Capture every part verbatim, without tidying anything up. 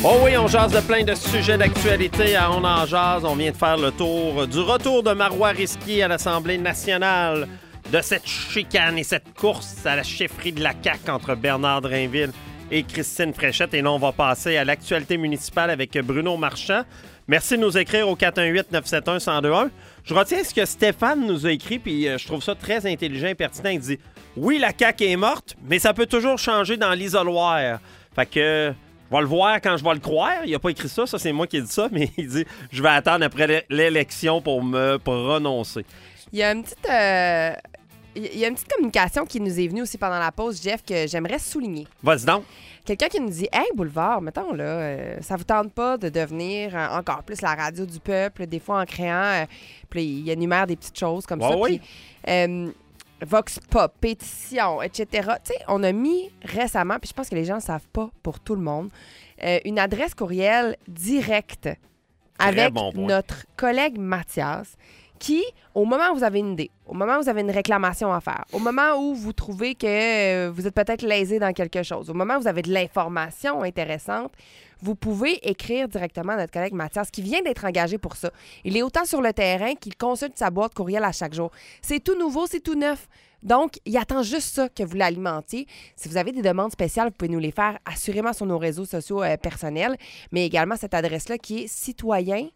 Oh oui, on jase de plein de sujets d'actualité à On en jase. On vient de faire le tour du retour de Marois Risky à l'Assemblée nationale, de cette chicane et cette course à la chefferie de la C A Q entre Bernard Drainville et Christine Fréchette. Et là, on va passer à l'actualité municipale avec Bruno Marchand. Merci de nous écrire au quatre un huit neuf sept un un zéro deux un. Je retiens ce que Stéphane nous a écrit, puis je trouve ça très intelligent et pertinent. Il dit « Oui, la C A Q est morte, mais ça peut toujours changer dans l'isoloir. » Fait que... Je vais le voir quand je vais le croire. Il n'a pas écrit ça, ça c'est moi qui ai dit ça, mais il dit « Je vais attendre après l'élection pour me prononcer. » Il y a une petite, euh, il y a une petite communication qui nous est venue aussi pendant la pause, Jeff, que j'aimerais souligner. Vas-y donc. Quelqu'un qui nous dit « Hey, Boulevard, mettons, là, euh, ça vous tente pas de devenir euh, encore plus la radio du peuple, des fois en créant... Euh, » Puis il énumère des petites choses comme ouais, ça. Oui. Puis, euh, Vox Pop, pétition, et cetera. Tu sais, on a mis récemment, puis je pense que les gens ne savent pas pour tout le monde, euh, une adresse courriel directe avec bon notre collègue Mathias qui, au moment où vous avez une idée, au moment où vous avez une réclamation à faire, au moment où vous trouvez que euh, vous êtes peut-être lésé dans quelque chose, au moment où vous avez de l'information intéressante, vous pouvez écrire directement à notre collègue Mathias qui vient d'être engagé pour ça. Il est autant sur le terrain qu'il consulte sa boîte courriel à chaque jour. C'est tout nouveau, c'est tout neuf. Donc, il attend juste ça que vous l'alimentiez. Si vous avez des demandes spéciales, vous pouvez nous les faire assurément sur nos réseaux sociaux euh, personnels, mais également cette adresse-là qui est citoyen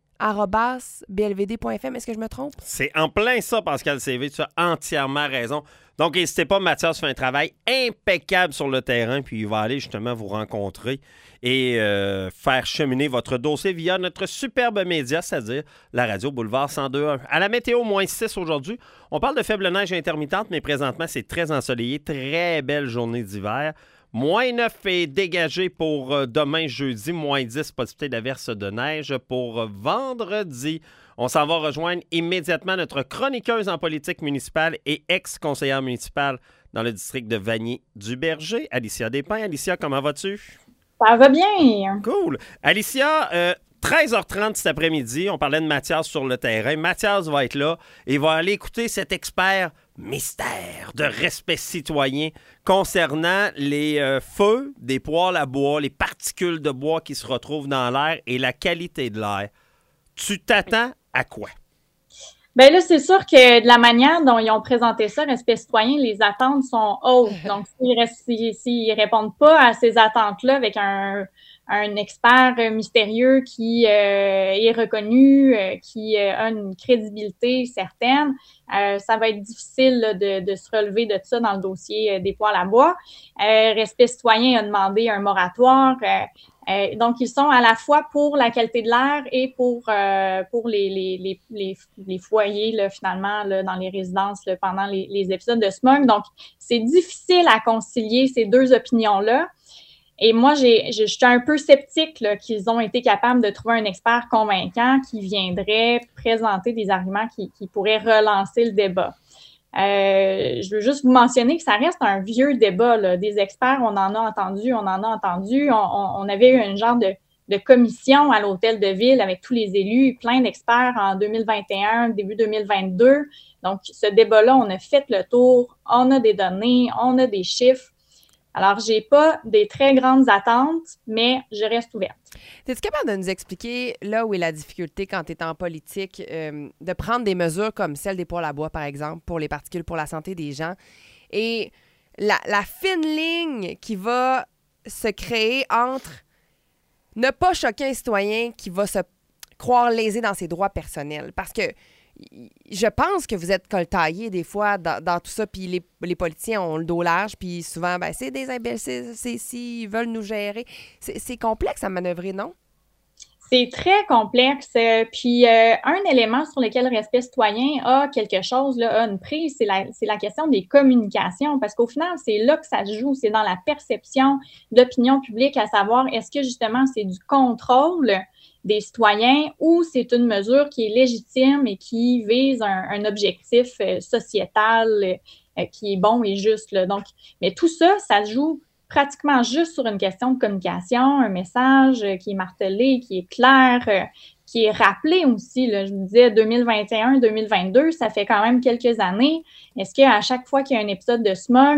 arobase b l v d point f m. Est-ce que je me trompe? C'est en plein ça, Pascal C V. Tu as entièrement raison. Donc, n'hésitez pas, Mathias fait un travail impeccable sur le terrain, puis il va aller justement vous rencontrer et euh, faire cheminer votre dossier via notre superbe média, c'est-à-dire la radio Boulevard cent deux point un. À la météo, moins six aujourd'hui. On parle de faible neige intermittente, mais présentement, c'est très ensoleillé. Très belle journée d'hiver. Moins neuf est dégagé pour euh, demain, jeudi. Moins dix, possibilité d'averse de neige pour euh, vendredi. On s'en va rejoindre immédiatement notre chroniqueuse en politique municipale et ex-conseillère municipale dans le district de Vanier-du-Berger, Alicia Despins. Alicia, comment vas-tu? Ça va bien. Cool. Alicia, euh, treize heures trente cet après-midi, on parlait de Mathias sur le terrain. Mathias va être là et va aller écouter cet expert mystère de respect citoyen concernant les euh, feux des poêles à bois, les particules de bois qui se retrouvent dans l'air et la qualité de l'air. Tu t'attends à quoi? Bien là, c'est sûr que de la manière dont ils ont présenté ça, Respect citoyen, les attentes sont hautes. Donc, s'ils s'ils répondent pas à ces attentes-là avec un, un expert mystérieux qui euh, est reconnu, euh, qui euh, a une crédibilité certaine, euh, ça va être difficile là, de, de se relever de ça dans le dossier euh, des poêles à bois. Euh, Respect citoyen a demandé un moratoire. Euh, Euh, donc, ils sont à la fois pour la qualité de l'air et pour euh, pour les, les, les, les, les foyers, là, finalement, là, dans les résidences là, pendant les, les épisodes de smog. Donc, c'est difficile à concilier ces deux opinions-là. Et moi, j'ai, je suis un peu sceptique là, qu'ils ont été capables de trouver un expert convaincant qui viendrait présenter des arguments qui, qui pourraient relancer le débat. Euh, je veux juste vous mentionner que ça reste un vieux débat, là. Des experts, on en a entendu, on en a entendu. On, on, on avait eu un genre de, de commission à l'hôtel de ville avec tous les élus, plein d'experts en deux mille vingt et un, début deux mille vingt-deux. Donc, ce débat-là, on a fait le tour, on a des données, on a des chiffres. Alors, j'ai pas des très grandes attentes, mais je reste ouverte. Es-tu capable de nous expliquer là où est la difficulté quand tu es en politique, euh, de prendre des mesures comme celle des poêles à bois, par exemple, pour les particules, pour la santé des gens, et la, la fine ligne qui va se créer entre ne pas choquer un citoyen qui va se croire lésé dans ses droits personnels? Parce que je pense que vous êtes coltaillés des fois dans, dans tout ça, puis les, les politiciens ont le dos large, puis souvent, ben c'est des imbéciles, c'est s'ils veulent nous gérer. C'est, c'est complexe à manœuvrer, non? C'est très complexe. Puis euh, un élément sur lequel Respect citoyen a quelque chose, là, a une prise, c'est la, c'est la question des communications, parce qu'au final, c'est là que ça se joue, c'est dans la perception de l'opinion publique, à savoir est-ce que justement c'est du contrôle des citoyens ou c'est une mesure qui est légitime et qui vise un, un objectif euh, sociétal euh, qui est bon et juste, là. Donc, mais tout ça, ça se joue pratiquement juste sur une question de communication, un message euh, qui est martelé, qui est clair, euh, qui est rappelé aussi, là. Je me disais deux mille vingt et un, deux mille vingt-deux, ça fait quand même quelques années. Est-ce qu'à chaque fois qu'il y a un épisode de smog,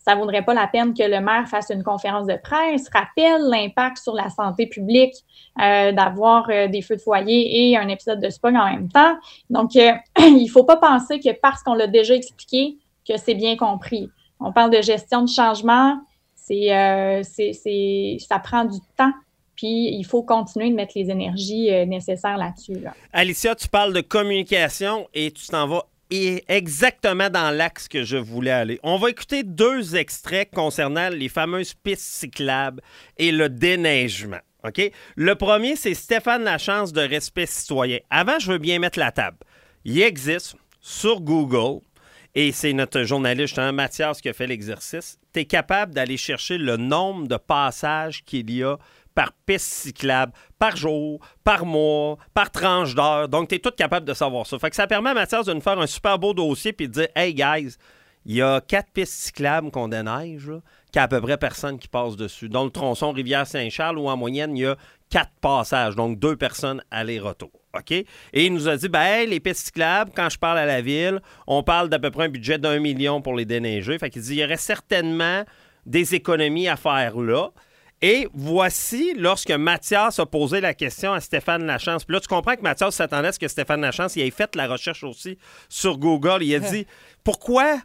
ça ne vaudrait pas la peine que le maire fasse une conférence de presse, rappelle l'impact sur la santé publique euh, d'avoir euh, des feux de foyer et un épisode de SPOG en même temps. Donc, euh, il ne faut pas penser que parce qu'on l'a déjà expliqué, que c'est bien compris. On parle de gestion de changement, c'est, euh, c'est, c'est, ça prend du temps, puis il faut continuer de mettre les énergies euh, nécessaires là-dessus. Là. Alicia, tu parles de communication et tu t'en vas exactement dans l'axe que je voulais aller. On va écouter deux extraits concernant les fameuses pistes cyclables et le déneigement. OK? Le premier, c'est Stéphane Lachance de Respect citoyen. Avant, je veux bien mettre la table. Il existe sur Google, et c'est notre journaliste, justement, Mathias, qui a fait l'exercice. Tu es capable d'aller chercher le nombre de passages qu'il y a par piste cyclable, par jour, par mois, par tranche d'heure. Donc, tu es tout capable de savoir ça. Fait que ça permet à Mathias de nous faire un super beau dossier puis de dire « Hey, guys, il y a quatre pistes cyclables qu'on déneige, là, qu'il y a à peu près personne qui passe dessus. Dans le tronçon Rivière-Saint-Charles, où en moyenne, il y a quatre passages, donc deux personnes aller-retour. OK? Et il nous a dit, ben, hey, les pistes cyclables, quand je parle à la ville, on parle d'à peu près un budget d'un million pour les déneiger. Fait qu'il dit, il y aurait certainement des économies à faire là. Et voici, lorsque Mathias a posé la question à Stéphane Lachance, puis là, tu comprends que Mathias s'attendait à ce que Stéphane Lachance il ait fait la recherche aussi sur Google. Il a dit, pourquoi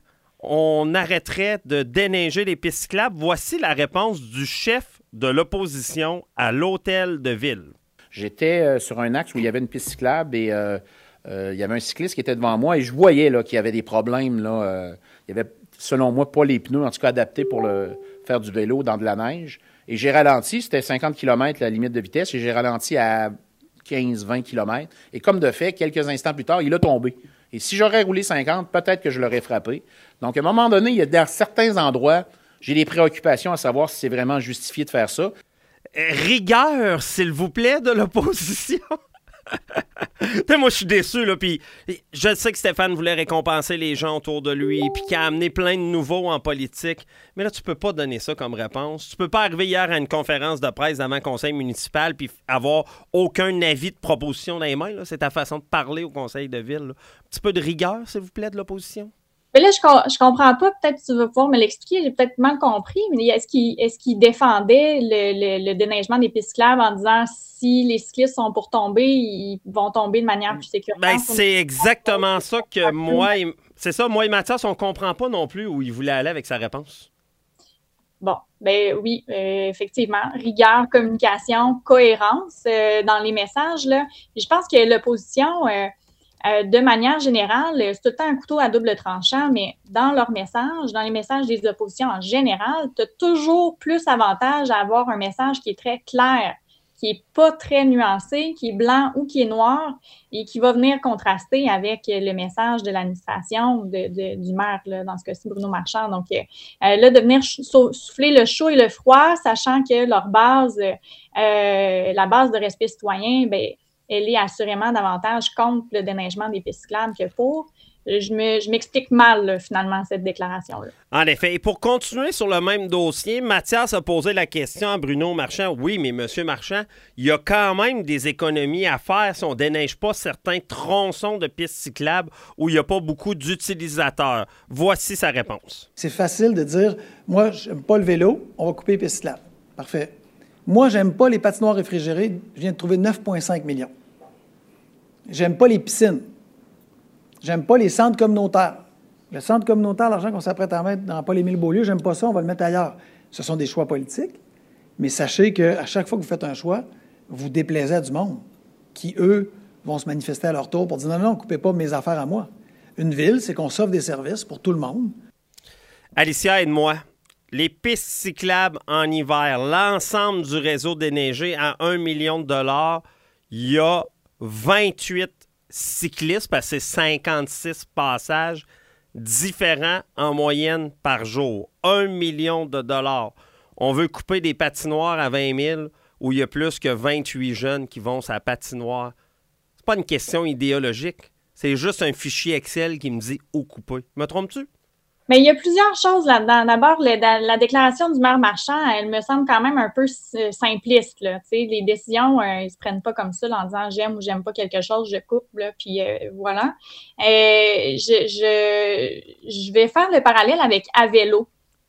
on arrêterait de déneiger les pistes cyclables? Voici la réponse du chef de l'opposition à l'hôtel de ville. J'étais euh, sur un axe où il y avait une piste cyclable et euh, euh, il y avait un cycliste qui était devant moi et je voyais là, qu'il y avait des problèmes. Là, euh, il y avait, selon moi, pas les pneus, en tout cas adaptés pour le, faire du vélo dans de la neige. Et j'ai ralenti, c'était cinquante kilomètres la limite de vitesse, et j'ai ralenti à quinze vingt kilomètres. Et comme de fait, quelques instants plus tard, il a tombé. Et si j'aurais roulé cinquante, peut-être que je l'aurais frappé. Donc, à un moment donné, il y a dans certains endroits, j'ai des préoccupations à savoir si c'est vraiment justifié de faire ça. Rigueur, s'il vous plaît, de l'opposition. Moi, je suis déçu, là, puis je sais que Stéphane voulait récompenser les gens autour de lui, puis qu'il a amené plein de nouveaux en politique, mais là, tu peux pas donner ça comme réponse. Tu peux pas arriver hier à une conférence de presse devant le conseil municipal puis avoir aucun avis de proposition dans les mains, là. C'est ta façon de parler au conseil de ville, là. Un petit peu de rigueur, s'il vous plaît, de l'opposition. Mais là, je, je comprends pas. Peut-être que tu vas pouvoir me l'expliquer. J'ai peut-être mal compris. Mais est-ce qu'il, est-ce qu'il défendait le, le, le déneigement des pistes cyclables en disant si les cyclistes sont pour tomber, ils vont tomber de manière plus sécuritaire? Ben, c'est exactement ça que moi et, c'est ça, moi et Mathias, on comprend pas non plus où il voulait aller avec sa réponse. Bon, ben oui, euh, effectivement. Rigueur, communication, cohérence euh, dans les messages, là. Puis je pense que l'opposition... Euh, Euh, de manière générale, c'est tout le temps un couteau à double tranchant, mais dans leurs messages, dans les messages des oppositions en général, tu as toujours plus avantage à avoir un message qui est très clair, qui n'est pas très nuancé, qui est blanc ou qui est noir et qui va venir contraster avec le message de l'administration de, de, du maire, là, dans ce cas-ci, Bruno Marchand. Donc, euh, là, de venir souffler le chaud et le froid, sachant que leur base, euh, la base de respect citoyen, bien, elle est assurément davantage contre le déneigement des pistes cyclables que pour. Je, me, je m'explique mal, là, finalement, cette déclaration-là. En effet. Et pour continuer sur le même dossier, Mathias a posé la question à Bruno Marchand. Oui, mais M. Marchand, il y a quand même des économies à faire si on ne déneige pas certains tronçons de pistes cyclables où il n'y a pas beaucoup d'utilisateurs. Voici sa réponse. C'est facile de dire, moi, j'aime pas le vélo, on va couper les pistes cyclables. Parfait. Moi, j'aime pas les patinoires réfrigérées, je viens de trouver neuf virgule cinq millions. J'aime pas les piscines. J'aime pas les centres communautaires. Le centre communautaire, l'argent qu'on s'apprête à mettre dans Paul-Émile-Beaulieu, j'aime pas ça, on va le mettre ailleurs. Ce sont des choix politiques, mais sachez qu'à chaque fois que vous faites un choix, vous déplaisez à du monde qui, eux, vont se manifester à leur tour pour dire « Non, non, coupez pas mes affaires à moi. » Une ville, c'est qu'on s'offre des services pour tout le monde. Alicia, aide-moi. Les pistes cyclables en hiver, l'ensemble du réseau déneigé à un million de dollars, il y a vingt-huit cyclistes, parce que c'est cinquante-six passages différents en moyenne par jour. un million de dollars. On veut couper des patinoires à vingt mille où il y a plus que vingt-huit jeunes qui vont sur la patinoire. C'est pas une question idéologique. C'est juste un fichier Excel qui me dit où couper. Me trompes-tu? Mais il y a plusieurs choses là-dedans. D'abord, le, la déclaration du maire Marchand, elle me semble quand même un peu simpliste, là. Tu sais, les décisions, euh, ils se prennent pas comme ça en disant j'aime ou j'aime pas quelque chose, je coupe, là, puis euh, voilà. Euh, je, je, je vais faire le parallèle avec Avelo.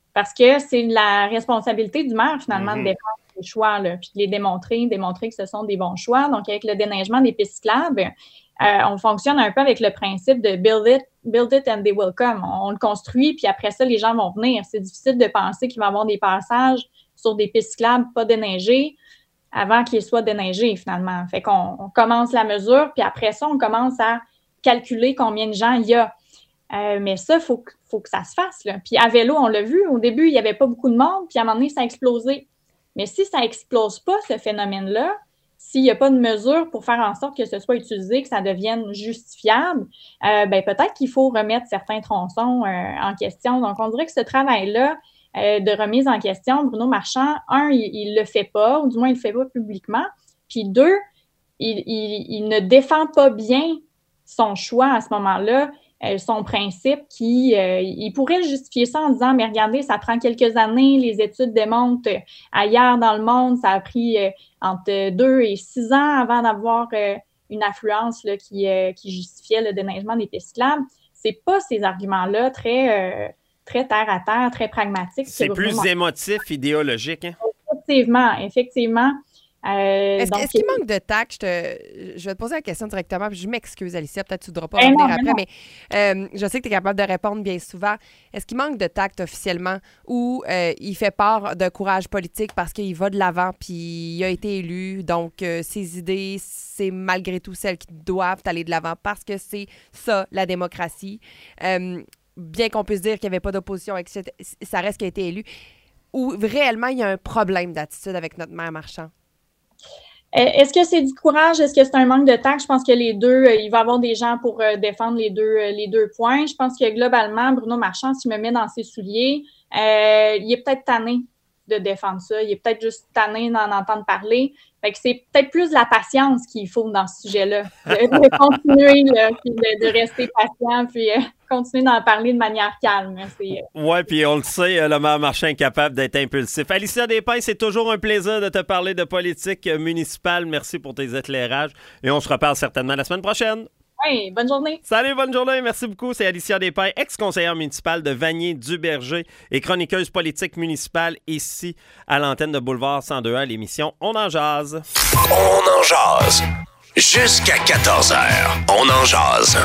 Parce que c'est la responsabilité du maire, finalement, Mm-hmm. de défendre ses choix, là, puis de les démontrer, démontrer que ce sont des bons choix. Donc, avec le déneigement des pistes cyclables, euh, on fonctionne un peu avec le principe de build it, build it and they will come. On, on le construit, puis après ça, les gens vont venir. C'est difficile de penser qu'il va y avoir des passages sur des pistes cyclables pas déneigées avant qu'ils soient déneigés, finalement. Fait qu'on on commence la mesure, puis après ça, on commence à calculer combien de gens il y a. Euh, mais ça, il faut, faut que ça se fasse, là. Puis à vélo, on l'a vu, au début, il n'y avait pas beaucoup de monde, puis à un moment donné, ça a explosé. Mais si ça n'explose pas, ce phénomène-là, s'il n'y a pas de mesure pour faire en sorte que ce soit utilisé, que ça devienne justifiable, euh, ben peut-être qu'il faut remettre certains tronçons euh, en question. Donc, on dirait que ce travail-là euh, de remise en question, Bruno Marchand, un, il ne le fait pas, ou du moins, il ne le fait pas publiquement. Puis deux, il, il, il ne défend pas bien son choix à ce moment-là, euh, son principe qui, euh, il pourrait justifier ça en disant, mais regardez, ça prend quelques années, les études démontrent euh, ailleurs dans le monde, ça a pris euh, entre deux et six ans avant d'avoir euh, une affluence là, qui, euh, qui justifiait le déneigement des pistes cyclables. C'est pas ces arguments-là très, euh, très terre à terre, très pragmatiques. C'est plus Bruno... émotif, idéologique. Hein? Effectivement, effectivement. Euh, est-ce, donc, est-ce qu'il manque de tact? Je, te, je vais te poser la question directement, puis je m'excuse, Alicia, peut-être que tu ne voudras pas revenir non, après, mais, mais euh, je sais que tu es capable de répondre bien souvent. Est-ce qu'il manque de tact officiellement ou euh, il fait part de courage politique parce qu'il va de l'avant puis il a été élu, donc euh, ses idées, c'est malgré tout celles qui doivent aller de l'avant parce que c'est ça, la démocratie. Euh, bien qu'on puisse dire qu'il n'y avait pas d'opposition, et cetera, ça reste qu'il a été élu. Ou réellement, il y a un problème d'attitude avec notre maire Marchand? Est-ce que c'est du courage? Est-ce que c'est un manque de tact? Je pense que les deux, il va y avoir des gens pour défendre les deux, les deux points. Je pense que globalement, Bruno Marchand, si je me mets dans ses souliers, euh, il est peut-être tanné de défendre ça. Il est peut-être juste tanné d'en entendre parler. Fait que c'est peut-être plus de la patience qu'il faut dans ce sujet-là. De, de continuer, là, puis de, de rester patient, puis euh, continuer d'en parler de manière calme. C'est, euh... Oui, puis on le sait, le maire Marchand est capable d'être impulsif. Alicia Despins, c'est toujours un plaisir de te parler de politique municipale. Merci pour tes éclairages. Et on se reparle certainement la semaine prochaine. Oui, bonne journée. Salut, bonne journée. Merci beaucoup. C'est Alicia Despins, ex-conseillère municipale de Vanier-Duberger et chroniqueuse politique municipale ici à l'antenne de Boulevard cent deux A, l'émission On en jase. On en jase. Jusqu'à quatorze heures, on en jase.